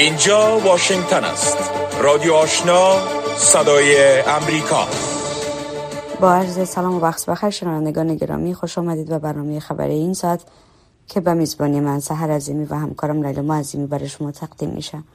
اینجا واشنگتن است. رادیو آشنا، صدای امریکا. با عرض سلام و وقت بخیر شنوندگان گرامی، خوش آمدید به برنامه خبری این ساعت که به میزبانی من سحر عظیمی و همکارم لیلا عظیمی برای شما تقدیم میشه.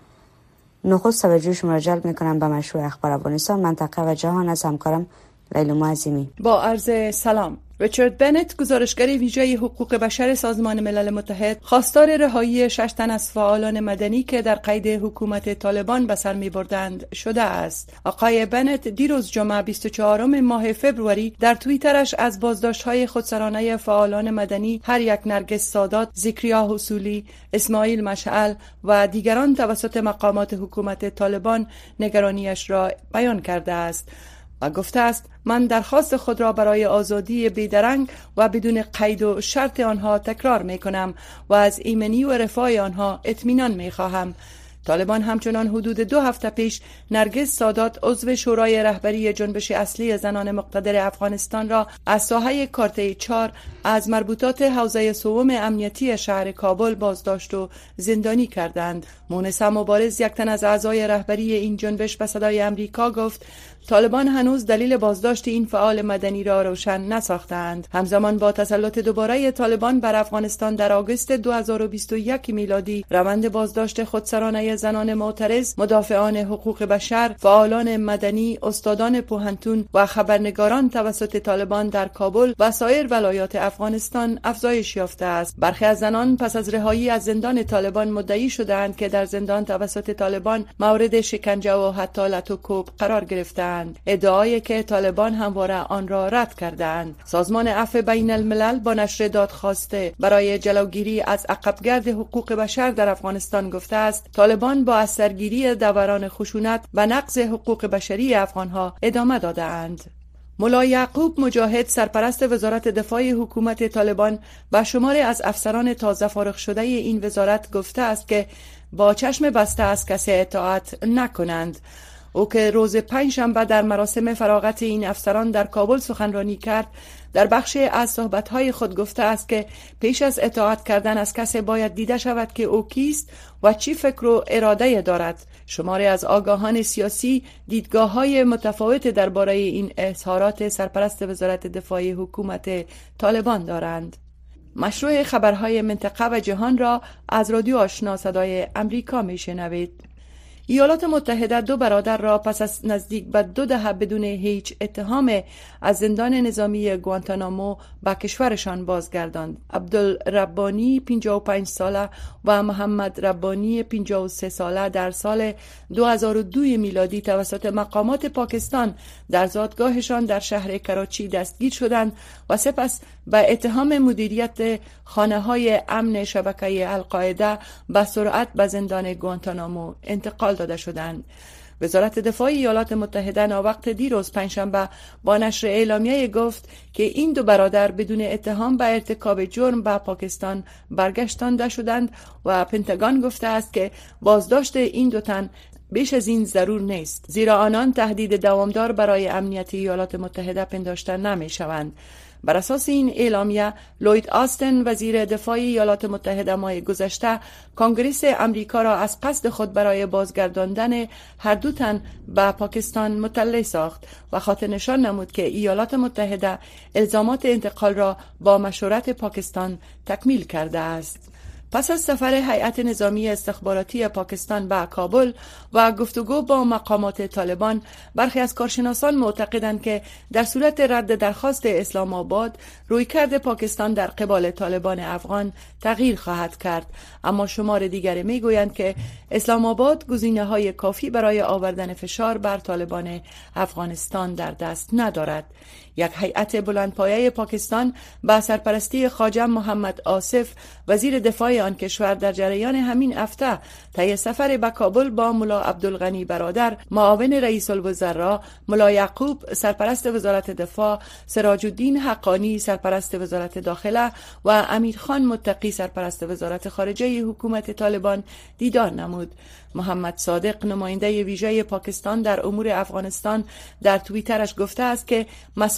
نخست توجه شما را جلب میکنم به مشروع اخبار افغانستان، منطقه و جهان از همکارم لیلا عظیمی. با عرض سلام. ریچارد بنت، گزارشگر ویژه حقوق بشر سازمان ملل متحد، خواستار رهایی 6 تن از فعالان مدنی که در قید حکومت طالبان به سر می‌بردند شده است. آقای بنت دیروز جمعه 24 ماه فوریه در توییترش از بازداشت‌های خودسرانه فعالان مدنی هر یک نرگس سادات، ذکریا حصولی، اسماعیل مشعل و دیگران توسط مقامات حکومت طالبان نگرانیش را بیان کرده است و گفته است: من درخواست خود را برای آزادی بیدرنگ و بدون قید و شرط آنها تکرار می کنم و از ایمنی و رفاه آنها اطمینان می خواهم. طالبان همچنان حدود 2 هفته پیش نرگس سادات، عضو شورای رهبری جنبش اصلی زنان مقتدر افغانستان را از ساحه کارته 4 از مربوطات حوزه سوم امنیتی شهر کابل بازداشت و زندانی کردند. مونس مبارز، یک تن از اعضای رهبری این جنبش، به صدای امریکا گفت طالبان هنوز دلیل بازداشت این فعال مدنی را روشن نساختند. همزمان با تسلط دوباره طالبان بر افغانستان در آگوست 2021 میلادی، روند بازداشت خودسرانه زنان معترض، مدافعان حقوق بشر، فعالان مدنی، استادان پوهنتون و خبرنگاران توسط طالبان در کابل و سایر ولایات افغانستان افزایش یافته است. برخی از زنان پس از رهایی از زندان طالبان مدعی شدند که در زندان توسط طالبان مورد شکنجه و حتی لط و کوب قرار گرفتند، ادعایی که طالبان همواره آن را رد کردند. سازمان عفو بین الملل با نشر دادخواسته برای جلوگیری از عقبگرد حقوق بشر در افغانستان گفته است طالبان با از سرگیری دوران خشونت و نقض حقوق بشری افغانها ادامه داده‌اند. ملا یعقوب مجاهد، سرپرست وزارت دفاع حکومت طالبان، به شماری از افسران تازه فارغ شده این وزارت گفته است که با چشم بسته از کسی اطاعت نکنند. او که روز پنجشنبه در مراسم فراغت این افسران در کابل سخنرانی کرد، در بخشی از صحبت‌های خود گفته است که پیش از اطاعت کردن از کسی باید دیده شود که او کیست و چی فکر و اراده دارد. شماری از آگاهان سیاسی دیدگاه‌های متفاوت درباره این اظهارات سرپرست وزارت دفاع حکومت طالبان دارند. مشروع خبرهای منطقه و جهان را از رادیو آشنا صدای امریکا میشنوید. ایالات متحده 2 برادر را پس از نزدیک به 2 دهه بدون هیچ اتهام از زندان نظامی گوانتانامو به کشورشان بازگرداند. عبدالربانی 55 ساله و محمد ربانی 53 ساله در سال 2002 میلادی توسط مقامات پاکستان در زادگاهشان در شهر کراچی دستگیر شدند و سپس به اتهام مدیریت خانه‌های امن شبکه القاعده به سرعت به زندان گوانتانامو انتقال داده شدند. وزارت دفاع ایالات متحده ناوقت دیروز پنجشنبه با نشر اعلامیه گفت که این 2 برادر بدون اتهام به ارتکاب جرم به پاکستان برگشتانده شدند و پنتاگون گفته است که بازداشت این 2 تن بیش از این ضرور نیست، زیرا آنان تهدید دوامدار برای امنیت ایالات متحده پنداشته نمی شوند. بر اساس این اعلامیه، لوید آستن، وزیر دفاع ایالات متحده، ماه گذشته کنگره امریکا را از قصد خود برای بازگرداندن هر 2 تن به پاکستان مطلع ساخت و خاطر نشان نمود که ایالات متحده الزامات انتقال را با مشورت پاکستان تکمیل کرده است. پس از سفر هیئت نظامی استخباراتی پاکستان به کابل و گفتگو با مقامات طالبان، برخی از کارشناسان معتقدند که در صورت رد درخواست اسلام آباد، رویکرد پاکستان در قبال طالبان افغان تغییر خواهد کرد، اما شمار دیگری میگویند که اسلام آباد گزینه‌های کافی برای آوردن فشار بر طالبان افغانستان در دست ندارد. یک هیئت بلندپایه پاکستان با سرپرستی خواجه محمد آصف، وزیر دفاع آن کشور، در جریان همین هفته طی سفر به کابل با ملا عبدالغنی برادر، معاون رئیس الوزراء، ملا یعقوب، سرپرست وزارت دفاع، سراج الدین حقانی، سرپرست وزارت داخله و امیرخان متقی، سرپرست وزارت خارجه حکومت طالبان دیدار نمود. محمد صادق، نماینده ویژه پاکستان در امور افغانستان، در توییترش گفته است که مسائل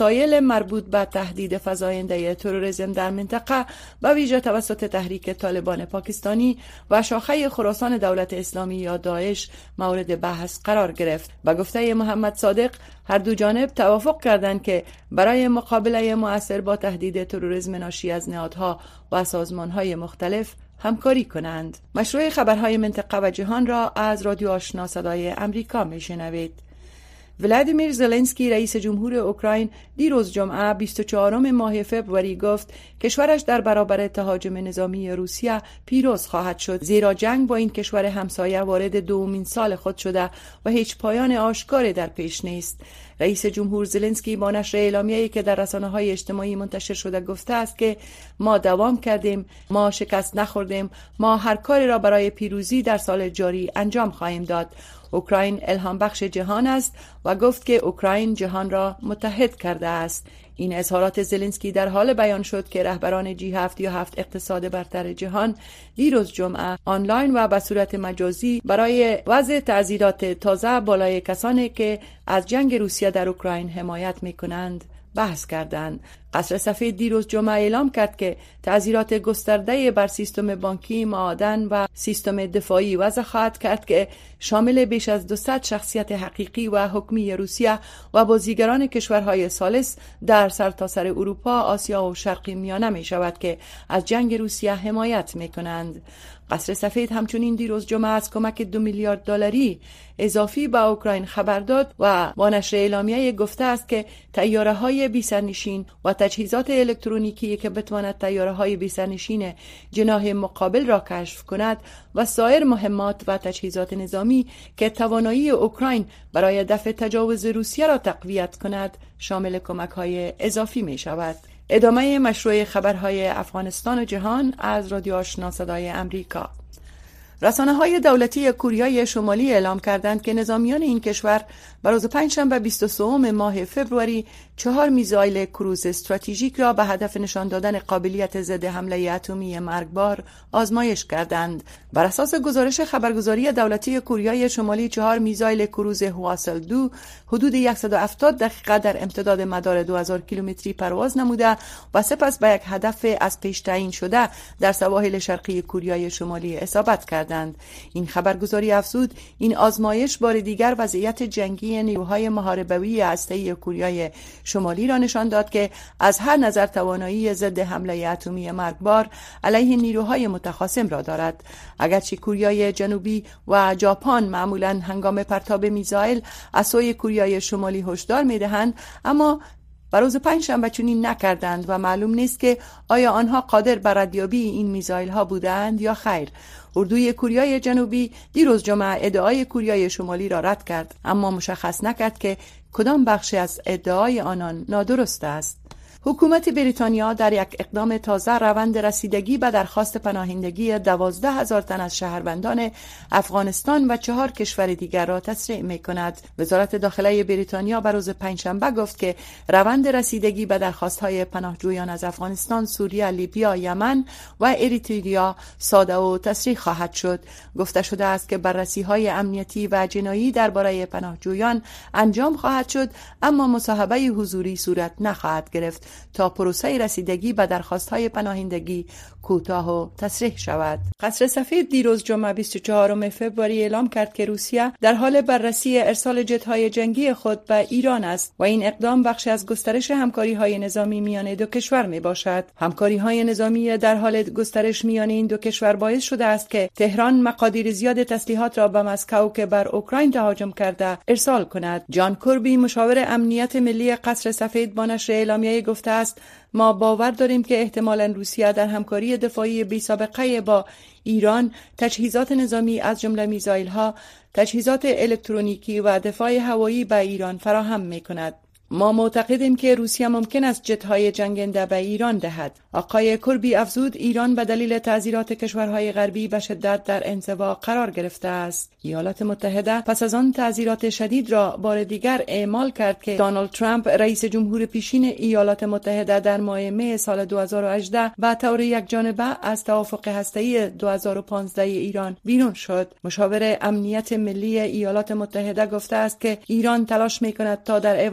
مسائل مربوط به تهدید فزاینده تروریسم در منطقه به ویژه توسط تحریک طالبان پاکستانی و شاخه خراسان دولت اسلامی یا داعش مورد بحث قرار گرفت. به گفته محمد صادق، هر دو جانب توافق کردند که برای مقابله مؤثر با تهدید تروریسم ناشی از نهادها و سازمانهای مختلف همکاری کنند. مشروع خبرهای منطقه و جهان را از رادیو آشنا صدای امریکا میشنوید. ولادیمیر زلنسکی رئیس جمهور اوکراین دیروز جمعه 24 ماه فوریه گفت کشورش در برابر تهاجم نظامی روسیه پیروز خواهد شد، زیرا جنگ با این کشور همسایه وارد دومین سال خود شده و هیچ پایان آشکاری در پیش نیست. رئیس جمهور زلنسکی با نشر اعلامیه‌ای که در رسانه‌های اجتماعی منتشر شده گفته است که ما دوام کردیم، ما شکست نخوردیم، ما هر کاری را برای پیروزی در سال جاری انجام خواهیم داد. اوکراین الهام بخش جهان است و گفت که اوکراین جهان را متحد کرده است. این اظهارات زلنسکی در حال بیان شد که رهبران G7 یا 7 اقتصاد برتر جهان دیروز جمعه آنلاین و به صورت مجازی برای وضع تعزیرات تازه بالای کسانی که از جنگ روسیه در اوکراین حمایت می‌کنند بحث کردند. قصر سفید دیروز جمعه اعلام کرد که تعزیرات گسترده بر سیستم بانکی، معادن و سیستم دفاعی وضع خواهد کرد که شامل بیش از 200 شخصیت حقیقی و حکومی روسیه و بازیگران کشورهای ثالث در سرتاسر اروپا، آسیا و شرق میانه می شود که از جنگ روسیه حمایت می کنند. قصر سفید همچنین دیروز جمعه از کمک 2 میلیارد دلاری اضافی به اوکراین خبر داد و با نشر اعلامیه گفته است که طیاره‌های بی‌سرنشین و تجهیزات الکترونیکی که بتواند طیاره‌های بی‌سرنشین جناح مقابل را کشف کند و سایر مهمات و تجهیزات نظامی که توانایی اوکراین برای دفع تجاوز روسیه را تقویت کند شامل کمک‌های اضافی می شود. ادامه مشروع خبرهای افغانستان و جهان از رادیو آشنا صدای امریکا. رسانه‌های دولتی کوریای شمالی اعلام کردند که نظامیان این کشور بر روز پنجشنبه 23 ماه فوریه 4 میزایل کروز استراتژیک را به هدف نشان دادن قابلیت ضد حمله اتمی مرگبار آزمایش کردند. بر اساس گزارش خبرگزاری دولتی کوریای شمالی 4 میزایل کروز هواسل-2 حدود 170 دقیقه در امتداد مدار 2000 کیلومتری پرواز نموده و سپس به یک هدف از پیش تعیین شده در سواحل شرقی کوریای شمالی اصابت کردند. این خبرگزاری افزود این آزمایش بار دیگر وضعیت جنگی نیروهای محاربوی هسته‌ای کوریای شمالی را نشان داد که از هر نظر توانایی ضد حمله اتمی مرگبار علیه نیروهای متخاصم را دارد. اگرچه کوریای جنوبی و ژاپن معمولاً هنگام پرتاب میزایل از سوی کوریای شمالی هشدار می‌دهند، اما بر روز پنجشنبه چنین نکردند و معلوم نیست که آیا آنها قادر بر ردیابی این میزایل ها بودند یا خیر. اردوی کوریای جنوبی دیروز جمعه ادعای کوریای شمالی را رد کرد، اما مشخص نکرد که کدام بخشی از ادعای آنان نادرست است. حکومت بریتانیا در یک اقدام تازه روند رسیدگی به درخواست پناهندگی 12,000 تن از شهروندان افغانستان و 4 کشور دیگر را تسریع می‌کند. وزارت داخله بریتانیا بر روز پنجشنبه گفت که روند رسیدگی به درخواست‌های پناهجویان از افغانستان، سوریه، لیبیا، یمن و اریتریا ساده و تسریع خواهد شد. گفته شده است که بررسی‌های امنیتی و جنایی درباره پناهجویان انجام خواهد شد، اما مصاحبه حضوری صورت نخواهد گرفت تا پروسه رسیدگی به درخواست‌های پناهندگی کوتاه و تسریع شود. قصر سفید دیروز جمعه 24 فوریه اعلام کرد که روسیه در حال بررسی ارسال جت‌های جنگی خود به ایران است و این اقدام بخشی از گسترش همکاری‌های نظامی میان دو کشور میباشد. همکاری‌های نظامی در حال گسترش میان این دو کشور باعث شده است که تهران مقادیر زیاد تسلیحات را به مسکو که بر اوکراین تهاجم کرده ارسال کند. جان کربی مشاور امنیت ملی قصر سفید با نشر اعلامیه گفته است ما باور داریم که احتمالاً روسیه در همکاری دفاعی بی‌سابقه با ایران تجهیزات نظامی از جمله میزایل‌ها، تجهیزات الکترونیکی و دفاع هوایی به ایران فراهم می‌کند. ما معتقدیم که روسیه ممکن است جت‌های جنگنده به ایران دهد. آقای کربی افزود ایران به دلیل تعزیرات کشورهای غربی به شدت در انزوا قرار گرفته است. ایالات متحده پس از آن تعزیرات شدید را بار دیگر اعمال کرد که دونالد ترامپ رئیس جمهور پیشین ایالات متحده در ماه می سال 2018 به طور یکجانبه از توافق هسته‌ای 2015 ایران بیرون شد. مشاور امنیت ملی ایالات متحده گفته است که ایران تلاش می‌کند تا در عوض ارسال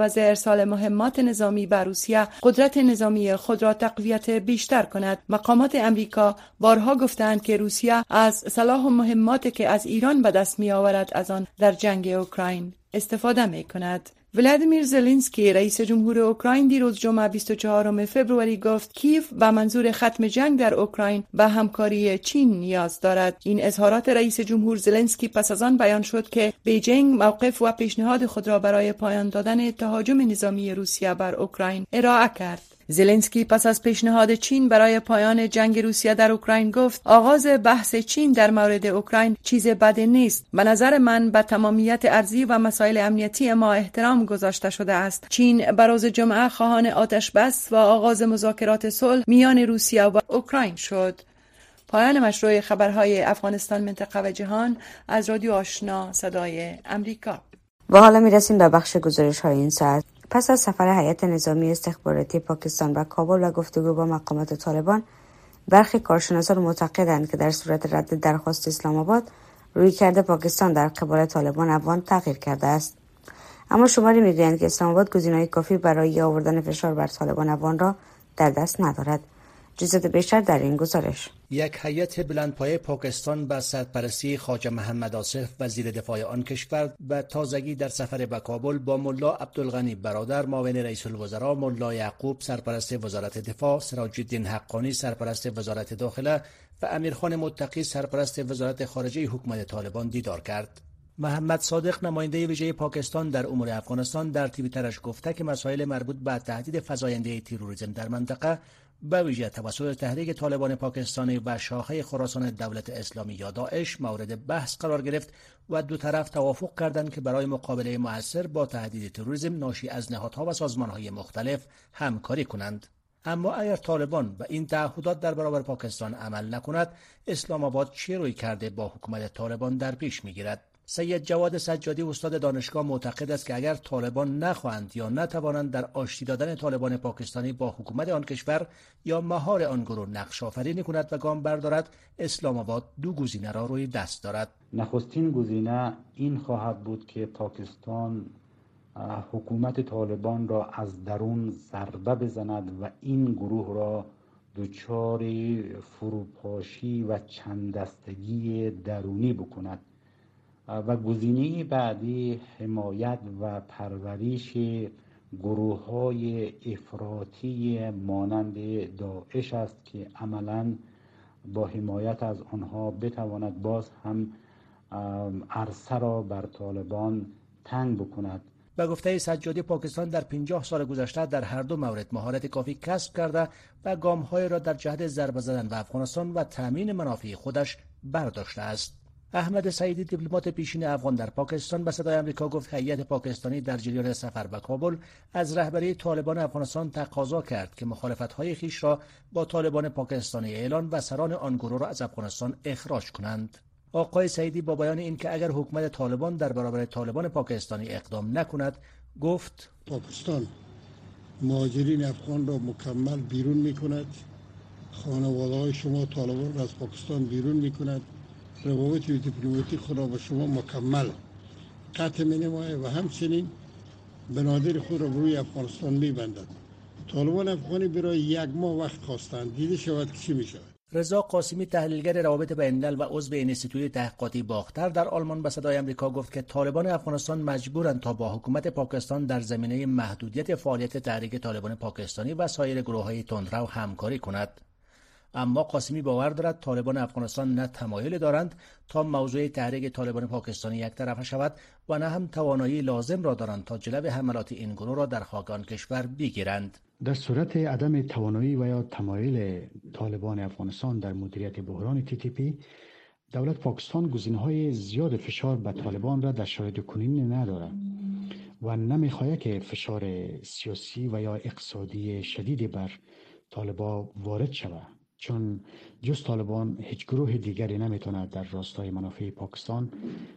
ارسال مهمات نظامی به روسیه قدرت نظامی خود را تقویت بیشتر کند. مقامات امریکا بارها گفتند که روسیه از سلاح و مهماتی که از ایران به دست می آورد از آن در جنگ اوکراین استفاده می کند. ولادیمیر زلنسکی رئیس جمهور اوکراین دیروز جمعه 24 فوریه گفت کیف به منظور ختم جنگ در اوکراین به همکاری چین نیاز دارد. این اظهارات رئیس جمهور زلنسکی پس از آن بیان شد که بیجینگ موقف و پیشنهاد خود را برای پایان دادن تهاجم نظامی روسیه بر اوکراین ارائه کرد. زلنسکی پس از پیشنهاد چین برای پایان جنگ روسیه در اوکراین گفت آغاز بحث چین در مورد اوکراین چیز بدی نیست. به نظر من به تمامیت ارضی و مسائل امنیتی ما احترام گذاشته شده است. چین به روز جمعه خواهان آتش بس و آغاز مذاکرات صلح میان روسیه و اوکراین شد. پایان مشروع خبرهای افغانستان، منطقه و جهان از رادیو آشنا صدای امریکا. و حالا میرسیم به بخش گزارش های این ساعت. پس از سفر هیئت نظامی استخباراتی پاکستان به کابل و گفتگو با مقامات طالبان، برخی کارشناسان معتقدند که در صورت رد درخواست اسلام آباد رویکرد پاکستان در قبال طالبان افغان تغییر کرده است. اما شماری میگویند که اسلام آباد گزینه‌های کافی برای آوردن فشار بر طالبان افغان را در دست ندارد. جزئیات بیشتر در این گزارش. یک هیئت بلندپایه پاکستان به سرپرستی خواجه محمد آصف وزیر دفاع آن کشور به تازگی در سفر به کابل با ملا عبدالغنی برادر معاون رئیس الوزراء، ملا یعقوب سرپرست وزارت دفاع، سراج الدین حقانی سرپرست وزارت داخله و امیرخان متقی سرپرست وزارت خارجه حکومت طالبان دیدار کرد. محمد صادق نماینده ویژه پاکستان در امور افغانستان در توییترش گفته که مسائل مربوط به تهدید فزاینده تروریسم در منطقه به ویژه توسط تحریک طالبان پاکستانی و شاخه خراسان دولت اسلامی یا داعش مورد بحث قرار گرفت و دو طرف توافق کردند که برای مقابله مؤثر با تهدید تروریسم ناشی از نهادها و سازمانهای مختلف همکاری کنند. اما اگر طالبان و این تعهدات در برابر پاکستان عمل نکند، اسلام آباد چه روی کرده با حکومت طالبان در پیش میگیرد؟ سید جواد سجادی استاد دانشگاه معتقد است که اگر طالبان نخواهند یا نتوانند در آشتی دادن طالبان پاکستانی با حکومت آن کشور یا مهار آن گروه نقش آفرینی کند و گام بردارد، اسلام آباد دو گزینه را روی دست دارد. نخستین گزینه این خواهد بود که پاکستان حکومت طالبان را از درون ضربه بزند و این گروه را دچار فروپاشی و چند دستگی درونی بکند و گزینه بعدی حمایت و پرورش گروه‌های افراطی مانند داعش است که عملاً با حمایت از آنها بتواند باز هم عرصه را بر طالبان تنگ بکند. به گفته سجادی، پاکستان در 50 سال گذشته در هر دو مورد مهارت کافی کسب کرده و گام‌های را در جهت ضربه زدن به افغانستان و تامین منافع خودش برداشته است. احمد سعیدی دیپلمات پیشین افغان در پاکستان به صدای آمریکا گفت هیئت پاکستانی در جریان سفر به کابل از رهبری طالبان افغانستان تقاضا کرد که مخالفت‌های خویش را با طالبان پاکستانی اعلان و سران آن گروه را از افغانستان اخراج کنند. آقای سعیدی با بیان این که اگر حکومت طالبان در برابر طالبان پاکستانی اقدام نکند، گفت پاکستان مهاجرین افغان را مکمل بیرون می‌کند، خانواده‌های شما طالبان را از پاکستان بیرون می‌کند، روابط دیپلماتیک خود را با شما مکمل قطع می‌نماید و همچنین بنادر خود را روی افغانستان می‌بندد. طالبان افغانی برای یک ماه وقت خواستند، دیده شود که چی می‌شود. رضا قاسمی تحلیلگر روابط بین‌الملل و عضو انستیتوی تحقیقاتی باختر در آلمان به صدای آمریکا گفت که طالبان افغانستان مجبورند تا با حکومت پاکستان در زمینه محدودیت فعالیت تحریک طالبان پاکستانی و سایر گروه‌های تندرو همکاری کند. اما قاسمی باور دارد طالبان افغانستان نه تمایل دارند تا موضوع تحریک طالبان پاکستانی یک طرفه شود و نه هم توانایی لازم را دارند تا جلو حملات این گروه را در خاک آن کشور بگیرند. در صورت عدم توانایی و یا تمایل طالبان افغانستان در مدیریت بحران TTP، دولت پاکستان گزینه‌های زیاد فشار به طالبان را در شرایط کنونی ندارد و نمی‌خواهد که فشار سیاسی و یا اقتصادی شدیدی بر طالبان وارد شود، چون جز طالبان هیچ گروه دیگری نمیتواند در راستای منافع پاکستان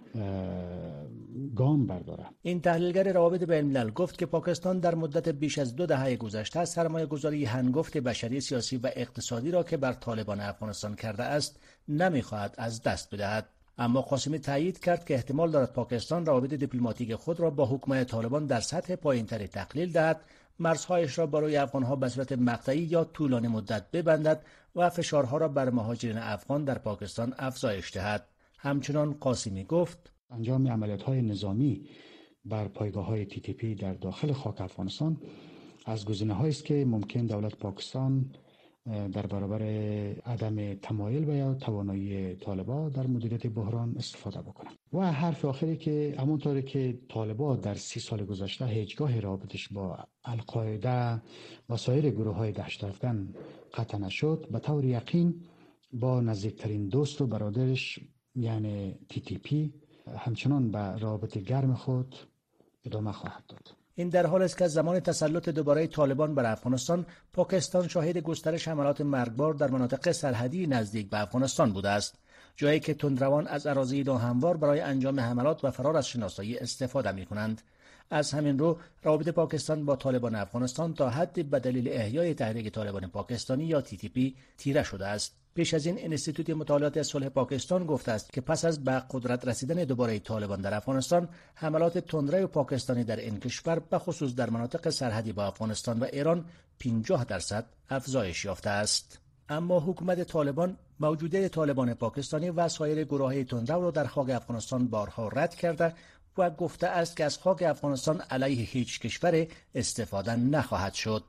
گام بردارد. این تحلیلگر روابط بین‌الملل گفت که پاکستان در مدت بیش از 2 دهه گذشته سرمایه‌گذاری هنگفت بشری، سیاسی و اقتصادی را که بر طالبان افغانستان کرده است نمیخواهد از دست بدهد. اما قاسمی تایید کرد که احتمال دارد پاکستان روابط دیپلماتیک خود را با حکومت طالبان در سطح پایین‌تری تقلیل دهد، مرزهایش را برای افغان‌ها به صورت مقطعی یا طولانی مدت ببندد و فشارها را بر مهاجرین افغان در پاکستان افزایش دهد. همچنان قاسمی گفت: انجام عملیات‌های نظامی بر پایگاه‌های TTP در داخل خاک افغانستان از گزینه‌هایی است که ممکن دولت پاکستان در برابر عدم تمایل و یا توانایی طالبان در مدیریت بحران استفاده بکنه. و حرف آخری که همونطوری که طالبان در 30 سال گذشته هیچگاه رابطش با القاعده و سایر گروه‌های دهشت افکن قطع نشد، به طور یقین با نزدیکترین دوست و برادرش یعنی TTP همچنان به رابط گرم خود ادامه خواهد داد. این در حال است که از زمان تسلط دوباره طالبان بر افغانستان، پاکستان شاهد گسترش حملات مرگبار در مناطق سرحدی نزدیک به افغانستان بوده است، جایی که تندروان از اراضی ناهموار برای انجام حملات و فرار از شناسایی استفاده می‌کنند. از همین رو روابط پاکستان با طالبان افغانستان تا حدی به دلیل احیای تحریک طالبان پاکستانی یا TTP تیره شده است. پیش از این انستیتوت مطالعات صلح پاکستان گفته است که پس از به قدرت رسیدن دوباره طالبان در افغانستان، حملات تندرو پاکستانی در این کشور به خصوص در مناطق سرحدی با افغانستان و ایران 50% افزایش یافته است. اما حکومت طالبان موجوده طالبان پاکستانی و سایر گروه‌های تندرو را در خاک افغانستان بارها رد کرده و گفته است که از خاک افغانستان علیه هیچ کشور استفاده نخواهد شد.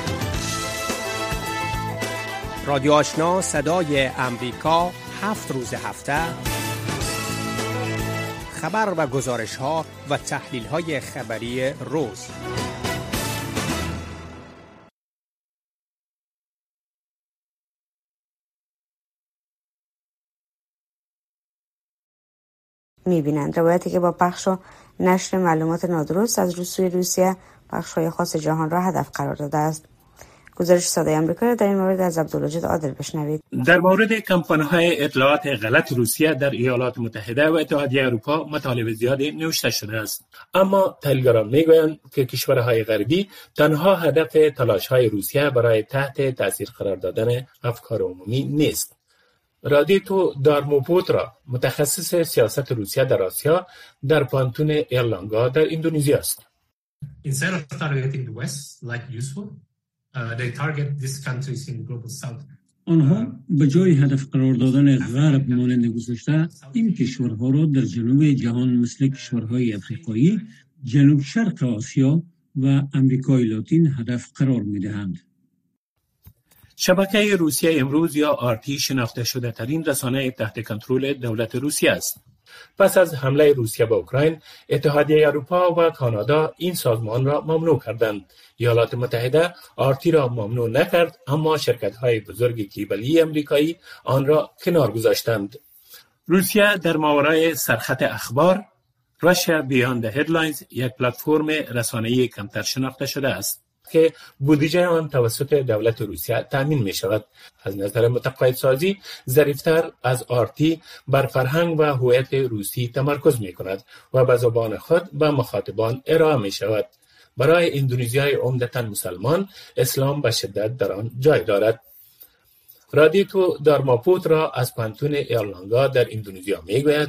رادیو آشنا صدای امریکا 7 روز هفته خبر و گزارش ها و تحلیل های خبری روز. می‌بینند روایتی که با پخش و نشر معلومات نادرست از سوی روسیه بخش‌های خاص جهان را هدف قرار داده است. گزارش صدای آمریکا را در این مورد از عبدالواجد عادل بشنوید. در مورد کمپانی‌های اطلاعات غلط روسیه در ایالات متحده و اتحادیه اروپا مطالب زیادی نوشته شده است، اما تلگرام میگویند که کشورهای غربی تنها هدف تلاش‌های روسیه برای تحت تاثیر قرار دادن افکار عمومی نیست. رادیتو دارموپوترا، متخصص سیاست روسیه در آسیا، در پانتون ایرلانگا در اندونزی است. آنها به جای هدف قرار دادن غرب مانند گذشته، این کشورها را در جنوب جهان مثل کشورهای افریقایی، جنوب شرق آسیا و امریکای لاتین هدف قرار می‌دهند. شبکه روسیه امروز یا آرتی شناخته شده ترین رسانه تحت کنترل دولت روسیه است. پس از حمله روسیه به اوکراین، اتحادیه اروپا و کانادا این سازمان را ممنوع کردند. ایالات متحده آرتی را ممنوع نکرد، اما شرکت‌های بزرگ کیبلی امریکایی آن را کنار گذاشتند. روسیه در ماورای سرخط اخبار راشیا بیاند هدلاینز، یک پلتفرم رسانه‌ای کمتر شناخته شده است که بودجه آن توسط دولت روسیه تامین می شود. از نظر متقاعدسازی ظریف‌تر از آرتی بر فرهنگ و هویت روسی تمرکز می کند و به زبان خود به مخاطبان ارائه می شود. برای اندونزیای عمدتاً مسلمان، اسلام به شدت در آن جای دارد. رادیتو دارماپوترا از پانتون ایرلانگا در اندونزیا می گوید: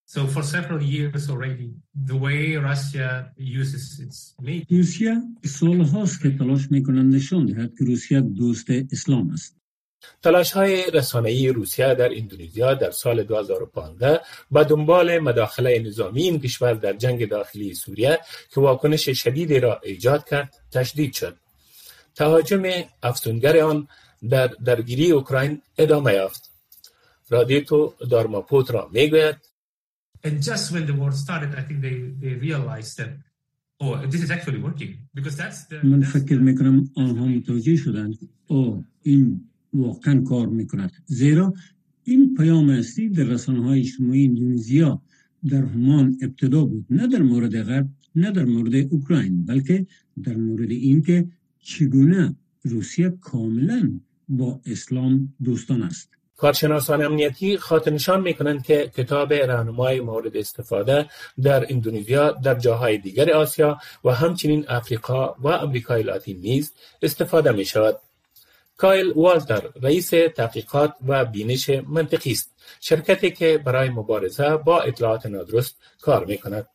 روسیه سالهاست که تلاش می‌کند نشان دهد که روسیه دوست اسلام است. تلاش‌های رسانه‌ای روسیه در اندونزیا در سال 2015 به دنبال مداخله نظامی این کشور در جنگ داخلی سوریه که واکنش شدیدی را ایجاد کرد تشدید شد. تهاجم افسونگر آن در درگیری اوکراین ادامه یافت. رادیتو دارماپوترا میگوید: And just when the war started, I think they realized that, oh, this is actually working. Because من فکر میکنم آنها متوجه شدند این واقعا کار میکند. زیرا این پیام اصلی در رسانه‌های اجتماعی اندونزیا در همان ابتدا بود، نه در مورد غرب، نه در مورد اوکراین، بلکه در مورد این که چگونه روسیه کاملا با اسلام دوستان است. کارشناسان امنیتی خاطرنشان می‌کنند که کتاب راهنمای مورد استفاده در اندونزیا در جاهای دیگر آسیا و همچنین افریقا و امریکای لاتین نیز استفاده می‌شود. کایل والتر رئیس تحقیقات و بینش منطقی است، شرکتی که برای مبارزه با اطلاعات نادرست کار می‌کند.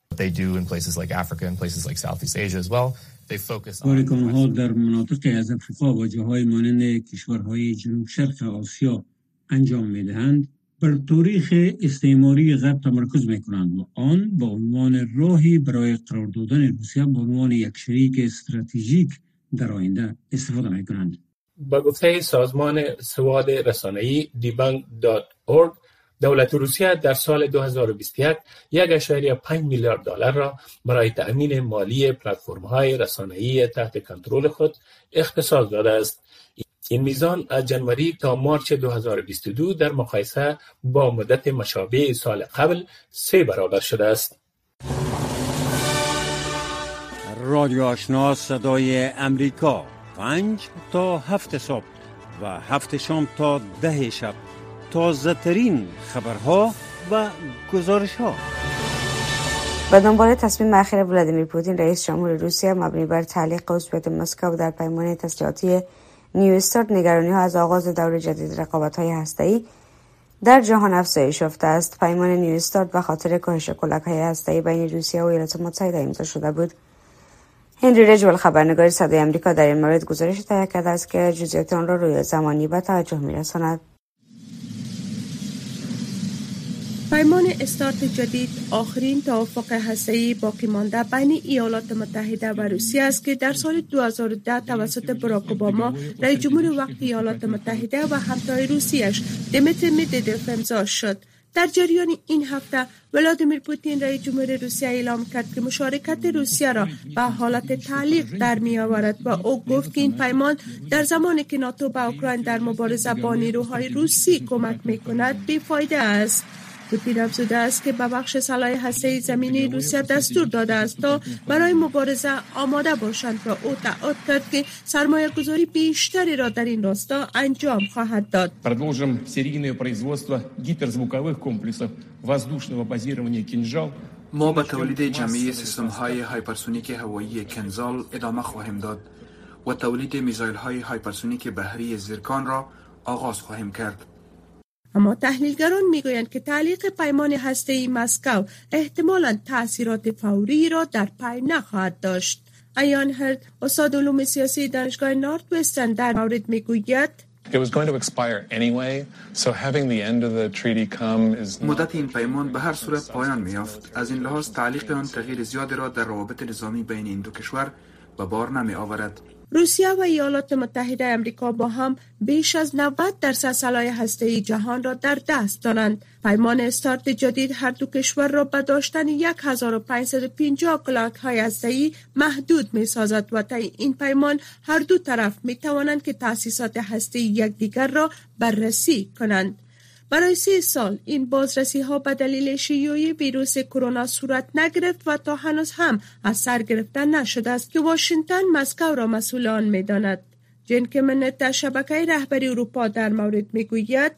کارکنان‌ها در مناطق از افریقا و جاهای مانند کشورهای جنوب شرق آسیا انجام می‌دهند، بر تاریخ استعماری غرب تمرکز می‌کنند و آن با عنوان راهی برای قرار دادن روسیه به عنوان یک شریک استراتژیک در آینده استفاده می‌کنند. با گفته سازمان سواد رسانه‌ای debunk.org، دولت روسیه در سال 2021 1.5 میلیارد دلار را برای تأمین مالی پلتفرم‌های رسانه‌ای تحت کنترل خود اختصاص داده است. این میزان از جنوری تا مارچ 2022 در مقایسه با مدت مشابه سال قبل 3 برابر شده است. رادیو آشنا صدای امریکا 5 تا 7 صبح و 7 شام تا 10 شب، تازه ترین خبرها و گزارش ها. به دنبال تصمیم اخیر ولادیمیر پوتین رئیس جمهور روسیه مبنی بر تعلیق عضویت مسکو در پیمان تسلیحاتی نیو استارت، نگرانی ها از آغاز دور جدید رقابت‌های هسته‌ای در جهان افزایش یافته است. پیمان نیو استارت به خاطر کاهش کلاه‌های هسته‌ای بین روسیه و ایالات متحده امضا شده بود. هنری رجول، خبرنگار صدای آمریکا، در این مورد گزارش تهیه کرده است که جزئیات آن را روی زمانی به توجه می‌رساند. پیمان استارت جدید آخرین توافق هسته‌ای باقی مانده بین ایالات متحده و روسیه است که در سال 2010 توسط باراک اوباما رئیس جمهور وقت ایالات متحده و همتای روسیه‌اش دیمیتری مدودوف امضا شد. در جریان این هفته ولادیمیر پوتین رئیس جمهور روسیه اعلام کرد که مشارکت روسیه را به حالت تعلیق در می آورد و او گفت که این پیمان در زمانی که ناتو به اوکراین در مبارزه با نیروهای روسی کمک می کند بیفایده است. پوتین افزوده است که به بخش سلاح هسته‌ای زمینی روسیه دستور داده است تا برای مبارزه آماده باشند و او تعهد کرد که سرمایه گذاری بیشتری را در این راستا انجام خواهد داد. Продолжим серийное производство гиперзвуковых комплексов воздушного базирования «Кинжал». ما به تولید جمعی سیستم‌های هایپرسونیک هوایی کنزال ادامه خواهیم داد و تولید میزایل‌های هایپرسونیک بحری زیرکان را آغاز خواهیم کرد. اما تحلیلگران میگویند که تعلیق پیمان هسته‌ای مسکو احتمالاً تأثیرات فوری را در پی نخواهد داشت. ایان هرد، استاد علوم سیاسی دانشگاه نورت وسترن، در مورد میگوید مدت این پیمان به هر صورت پایان می‌یافت. از این لحاظ تعلیق آن تغییر زیادی را در روابط نظامی بین این دو کشور به بار نمی آورد. روسیه و ایالات متحده آمریکا با هم بیش از 90% سلاح هسته‌ای جهان را در دست دارند. پیمان استارت جدید هر دو کشور را به داشتن 1550 کلاه‌های هسته‌ای محدود می‌سازد و طی این پیمان هر دو طرف می‌توانند که تأسیسات هسته‌ای یکدیگر را بررسی کنند. برای 3 سال این بازرسی‌ها به دلیل شیوع ویروس کرونا صورت نگرفت و تا هنوز هم از سر گرفته نشده است که واشنگتن مسکو را مسئول آن می‌داند. جن کمنت در شبکه رهبری اروپا در مورد میگوید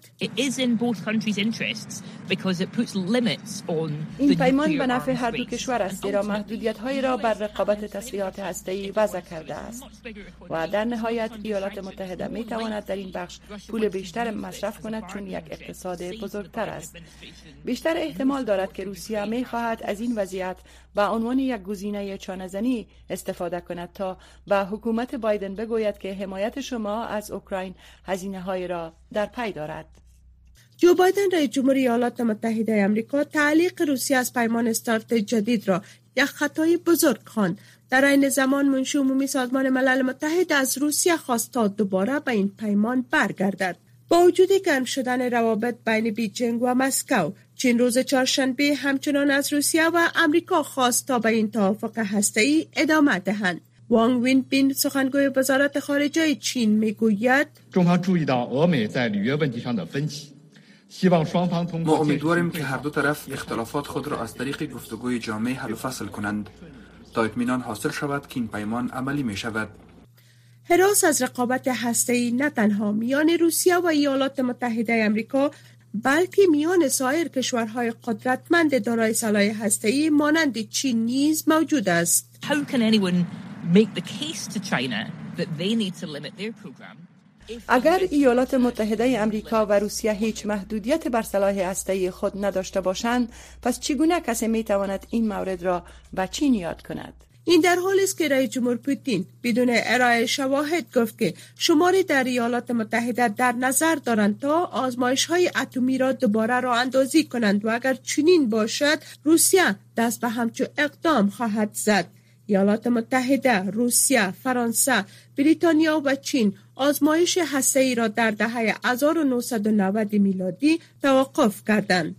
این پیمان به نفع هر دو کشور است، زیرا محدودیت‌هایی را بر رقابت تسلیحات هسته‌ای وضع کرده است و در نهایت ایالات متحده می‌تواند در این بخش پول بیشتر مصرف کند چون یک اقتصاد بزرگتر است. بیشتر احتمال دارد که روسیه می‌خواهد از این وضعیت به عنوان یک گزینه چانه‌زنی استفاده کند تا به حکومت بایدن بگوید که حمایت شما از اوکراین هزینه‌های را در پی دارد. جو بایدن رئیس جمهور ایالات متحده آمریکا تعلیق روسیه از پیمان استارت جدید را یک خطای بزرگ خواند. در این زمان منشی عمومی سازمان ملل متحد از روسیه خواست تا دوباره به این پیمان برگردد. با وجود گرم شدن روابط بین بیجینگ و مسکو، چین روز چهارشنبه همچنان از روسیه و آمریکا خواست تا به این توافق هسته‌ای ادامه دهند. وانگ وینبین، سخنگوی وزارت خارجه چین، میگوید ما امیدواریم که هر دو طرف اختلافات خود را از طریق گفتگوی جامع حل و فصل کنند تا اطمینان حاصل شود که این پیمان عملی می شود. هراس از رقابت هسته‌ای نه تنها میان روسیه و ایالات متحده آمریکا بلکه میان سایر کشورهای قدرتمند دارای سلاح هسته‌ای مانند چین نیز موجود است. اگر ایالات متحده امریکا و روسیه هیچ محدودیت بر سلاح هسته‌ای خود نداشته باشند، پس چگونه کسی میتواند این مورد را به چین یاد کند؟ این در حالی است که رئیس جمهور پوتین بدون ارائه شواهد گفت که شماری در ایالات متحده در نظر دارند تا آزمایش‌های اتمی را دوباره راه اندازی کنند و اگر چنین باشد روسیه دست به همچون اقدام خواهد زد. ایالات متحده، روسیه، فرانسه، بریتانیا و چین آزمایش هسته‌ای را در دهه 1990 میلادی توقف کردند.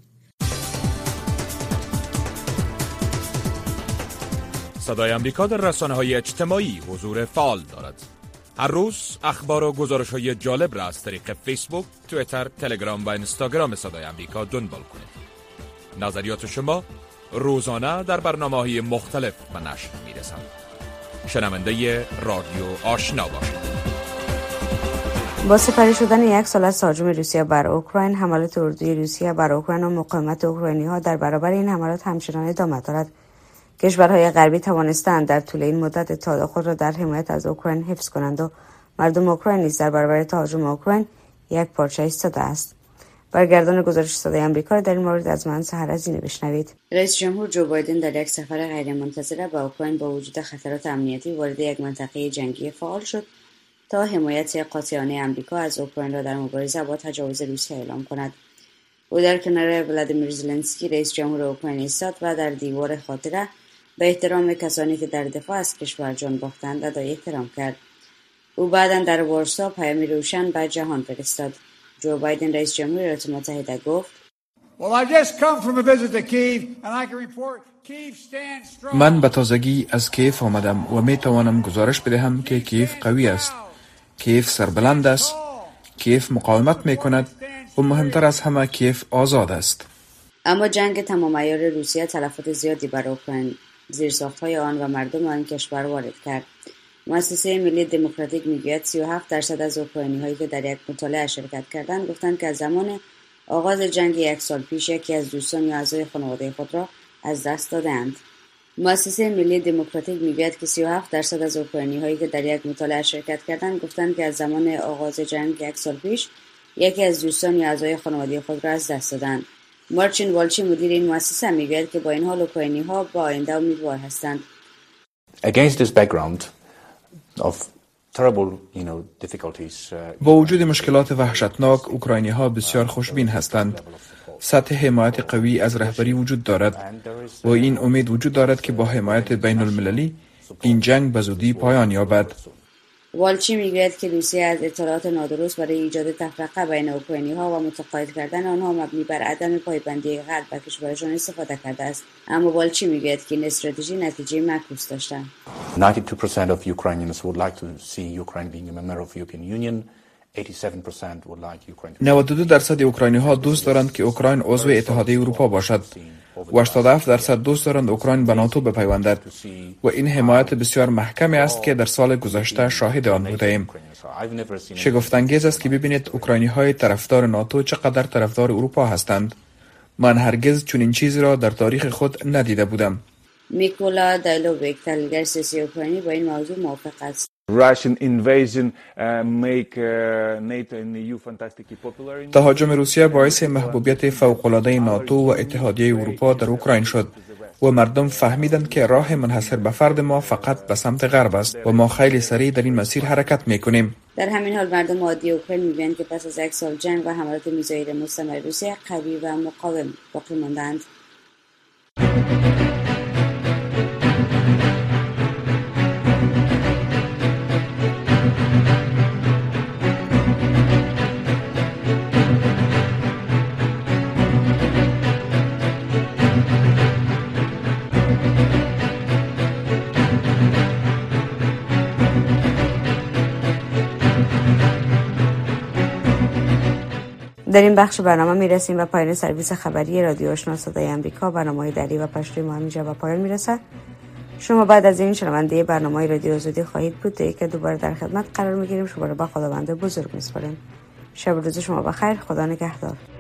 صدای آمریکا در رسانه‌های اجتماعی حضور فعال دارد. هر روز اخبار و گزارش‌های جالب را از طریق فیسبوک، توییتر، تلگرام و اینستاگرام صدای آمریکا دنبال کنید. نظریات شما روزانه در برنامه‌های مختلف به نشر می‌رسند. شنونده رادیو آشنا باشید. با سپری شدن 1 سال از هجوم روسیه بر اوکراین، حملات اردوی روسیه بر اوکراین و مقاومت اوکراینی‌ها در برابر این حملات همچنان ادامه دارد. کشورهای غربی توانستند در طول این مدت اتحاد خود را در حمایت از اوکراین حفظ کنند و مردم اوکراین نیز در برابر تهاجم اوکراین یک پارچه ایستاده است. برگردان گزارش صدای آمریکا در این مورد از من سحر عزیزی بشنوید. رئیس جمهور جو بایدن در یک سفر غیرمنتظره به اوکراین با وجود خطرات امنیتی وارد یک منطقه جنگی فعال شد تا حمایت قاطعانه آمریکا از اوکراین را در مبارزه با تجاوز روسیه اعلام کند. او در کنار ولادیمیر زلنسکی رئیس جمهور اوکراین ایستاد و در دیوار خاطره به احترام کسانی که در دفاع از کشور جان باختند ادای احترام کرد. او بعداً در وارسا پیامی روشن به جهان فرستاد. جو بایدن رئیس جمهور ایالات متحده گفت: من به تازگی از کیف آمدم و می توانم گزارش بدهم که کیف قوی است. کیف سربلند است. کیف مقاومت می کند و مهمتر از همه کیف آزاد است. اما جنگ تمام عیار روسیه تلفات زیادی بر اوکراین، زیرساخت‌های آن و مردم آن کشور وارد کرد. مؤسسه ملی دموکراتیک میگوید 37% از اوکراینی‌هایی که در یک مطالعه شرکت کردند گفتند که از زمان آغاز جنگ 1 سال پیش یکی از دوستان یا اعضای خانواده خود را از دست دادند. مؤسسه ملی دموکراتیک میگوید که 37% از اوکراینی‌هایی که در یک مطالعه شرکت کردند گفتند که از زمان آغاز جنگ 1 سال پیش یکی از دوستان یا اعضای خانواده خود را از دست دادند. مارچین والچی مدیر این مؤسسه میگوید که با این حال اوکراینی‌ها با آینده امیدوار هستند. Against this background of terrible, با وجود مشکلات وحشتناک، اوکراینی‌ها بسیار خوشبین هستند. سطح حمایت قوی از رهبری وجود دارد و این امید وجود دارد که با حمایت بین المللی این جنگ به زودی پایان یابد. والچی میگوید که روسیه از اطلاعات نادرست برای ایجاد تفرقه بین اوکراینی‌ها و متقاعد کردن آنها مبنی بر عدم پایبندی غرب به کشورشان استفاده کرده است. اما والچی میگوید که این استراتژی نتیجه معکوس داشته. 92% of Ukrainians would like to see Ukraine being a member of the European Union. 87% would like Ukraine. 92% اوکراینی‌ها دوست دارند که اوکراین عضو اتحادیه اروپا باشد و 87% دوست دارند اوکراین به ناتو بپیوندد و این حمایت بسیار محکمی است که در سال گذشته شاهد آن بودیم. شگفت‌انگیز است که ببینید اوکراینی‌های طرفدار ناتو چقدر طرفدار اروپا هستند. من هرگز چنین چیزی را در تاریخ خود ندیده بودم. میکولا دایلوویک، تحلیلگر سیاسی اوکراینی، با این موضوع موافق است. تهاجم روسیه باعث محبوبیت فوق‌العاده ناتو و اتحادیه اروپا در اوکراین شد و مردم فهمیدند که راه منحصر به فرد ما فقط به سمت غرب است و ما خیلی سریع در این مسیر حرکت می‌کنیم. در همین حال مردم عادی اوکراین می‌گویند که پس از 1 سال جنگ و حملات میزایل مستمر روسیه قوی و مقاوم باقی ماندند. در این بخش برنامه میرسیم و پایان سرویس خبری رادیو آشنا صدای آمریکا. برنامه‌های دری و پشتوی ما همینجا به پایان میرسه. شما بعد از این شنونده برنامه‌های رادیو آزادی خواهید بود که دوباره در خدمت قرار میگیریم. شما را به خداوند بزرگ میسپاریم. شب و روز شما بخیر. خدا نگهدار.